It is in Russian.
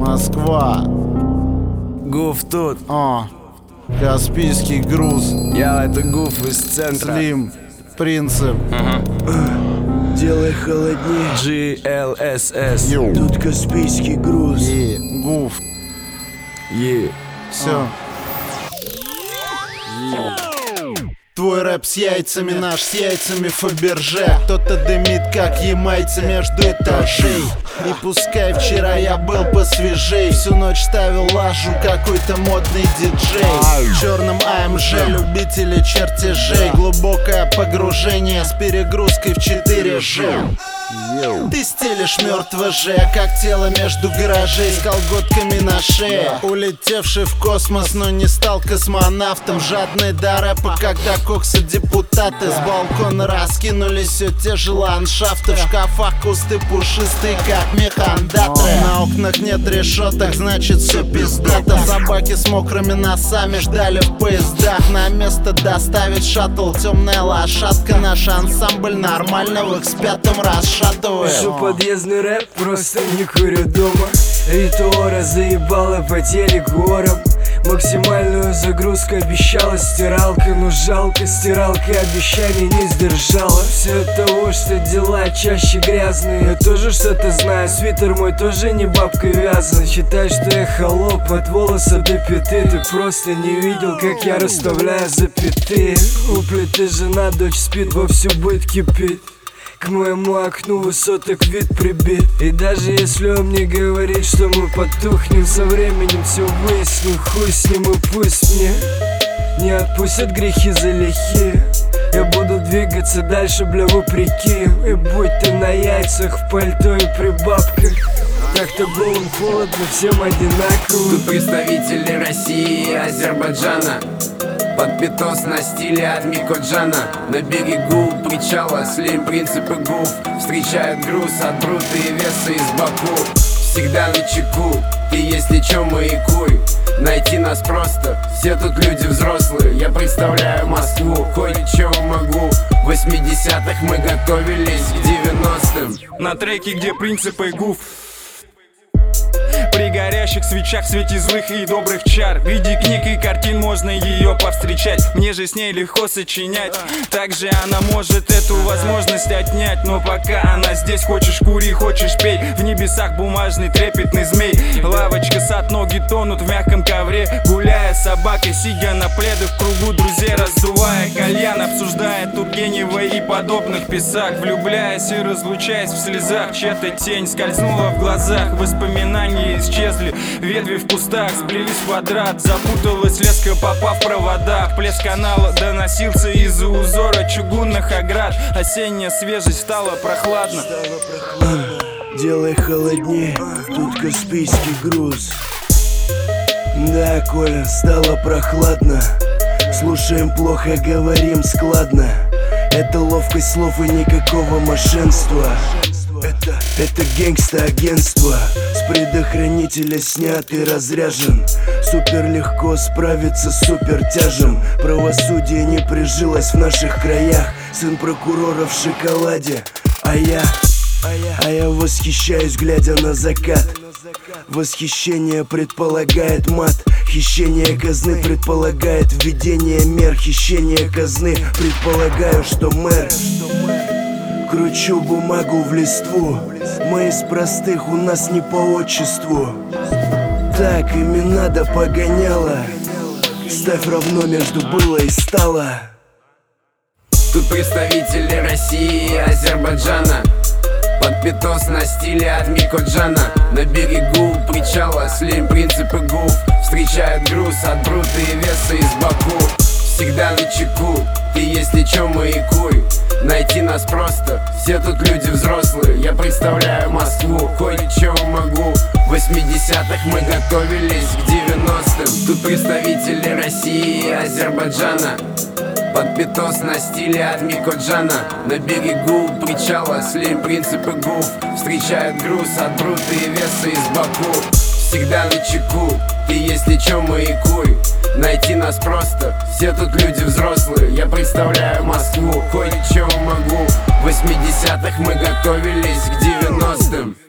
Москва. Гуф тут. Каспийский груз. Это Гуф из центра. Слим. Принцип. Делай холоднее. GLSS. Тут Каспийский груз. И Гуф. Все. Твой рэп с яйцами, наш с яйцами Фаберже. Кто-то дымит, как ямайцы между этажей. И пускай вчера я был посвежей, всю ночь ставил лажу какой-то модный диджей. В черном АМЖ любители чертежей. Глубокое погружение с перегрузкой в 4G. Ты стелишь мертвое же, как тело между гаражей, с колготками на шее. Улетевший в космос, но не стал космонавтом. Жадный до рэпа, когда кокса депутаты с балкона раскинулись все те же ландшафты. В шкафах кусты пушистые, как механдаторы. На окнах нет решеток, значит все пиздато. Собаки с мокрыми носами ждали в поездах. На место доставит шаттл, темная лошадка. Наш ансамбль нормально в X5 расшатывает. Пишу подъездный рэп, просто не курю дома. Ритуора заебала по телеку ором. Максимальную загрузку обещала стиралка, но жалко, стиралка обещаний не сдержала. Все от того, что дела чаще грязные. Я тоже что-то знаю, свитер мой тоже не бабкой вязан. Считай, что я холоп от волоса до пяты. Ты просто не видел, как я расставляю запятые. У плиты жена, дочь спит, вовсю быт кипит. К моему окну высоток вид прибит. И даже если он мне говорит, что мы потухнем, со временем все выясню. Хуй с ним и пусть мне не отпустят грехи за лихи. Я буду двигаться дальше, бля, вопреки. И будь ты на яйцах, в пальто и при бабках, так-то голым холодно, всем одинаково. Тут представители России и Азербайджана. Под питос на стиле от Микоджана. На берегу причала слим принципы Гуф. Встречают груз от брута и веса из Баку. Всегда на чеку, ты если чё маякуй. Найти нас просто, все тут люди взрослые. Я представляю Москву, кое-чё могу. В 80-х мы готовились к 90-м. На треке, где принципы Гуф. При горящих свечах в свете злых и добрых чар. В виде книг и картин можно ее повстречать. Мне же с ней легко сочинять. Также она может эту возможность отнять. Но пока она здесь, хочешь кури, хочешь пей. В небесах бумажный трепетный змей. Лавочка, сад, ноги тонут в мягком ковре. Гуляя с собакой, сидя на пледах, в кругу друзей раздувая кальян. Обсуждая Тургенева и подобных писак. Влюбляясь и разлучаясь в слезах. Чья-то тень скользнула в глазах. Воспоминания исчезли, ветви в кустах сплелись в квадрат. Запуталась леска, попав в провода. Плеск канала доносился из-за узора чугунных оград. Осенняя свежесть стала прохладно. Делай холоднее, тут Каспийский груз. Да, Коля, стало прохладно. Слушаем плохо, говорим складно. Это ловкость слов и никакого мошенства. Это гангста-агентство. С предохранителя снят и разряжен. Супер легко справиться с супертяжем. Правосудие не прижилось в наших краях. Сын прокурора в шоколаде. А я восхищаюсь, глядя на закат. Восхищение предполагает мат. Хищение казны предполагает введение мер. Хищение казны предполагаю, что мэр. Кручу бумагу в листву. Мы из простых, у нас не по отчеству. Так, имена да погоняла. Ставь равно между было и стало. Тут представители России и Азербайджана. Под питос на стиле от Микоджана. На берегу причала слим принципы Гуф. Встречают груз от брута и веса из Баку. Всегда на чеку, ты если чё маякуй. Найти нас просто, все тут люди взрослые. Я представляю Москву, кое-чё могу. В 80-х мы готовились к 90-м. Тут представители России и Азербайджана. Под питос на стиле от Микоджана. На берегу причала слим принципы Гуф. Встречают груз от брута и веса из Баку. Всегда на чеку, ты если чё маякуй. Найти нас просто, все тут люди взрослые. Я представляю Москву, кое-чё могу. В 80-х мы готовились к 90-м.